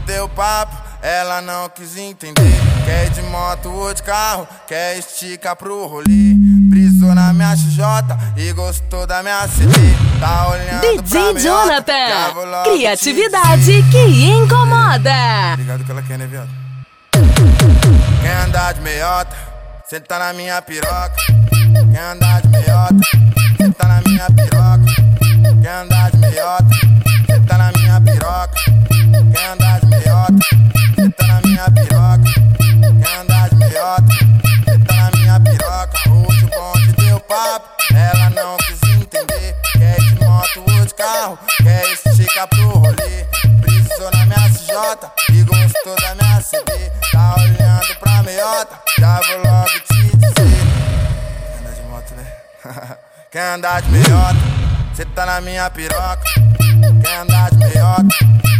deu papo, ela não quis entender. Quer ir de moto ou de carro, quer esticar pro rolê. Brisou na minha XJ e gostou da minha CD. Tá olhando pra DJ meiota, Jonathan, já vou logo te criatividade que incomoda. Ligado que ela quer, né, viado? Quer andar de meiota, senta na minha piroca. Quer andar de meiota, senta na minha piroca. Quer andar de meiota, senta na minha piroca. Quer andar de meiota, senta na minha piroca. Quer andar de meiota, senta na minha piroca. Hoje o bonde deu papo, ela não quis entender. Quer ir de moto ou de carro, quer esticar pro rolê. Brisou na minha CJ e gostou da minha CD. Tá olhando pra meiota, já vou logo te dizer. Quer andar de moto, né? Quer andar de meiota, cê tá na minha piroca. Quer andar de meiota,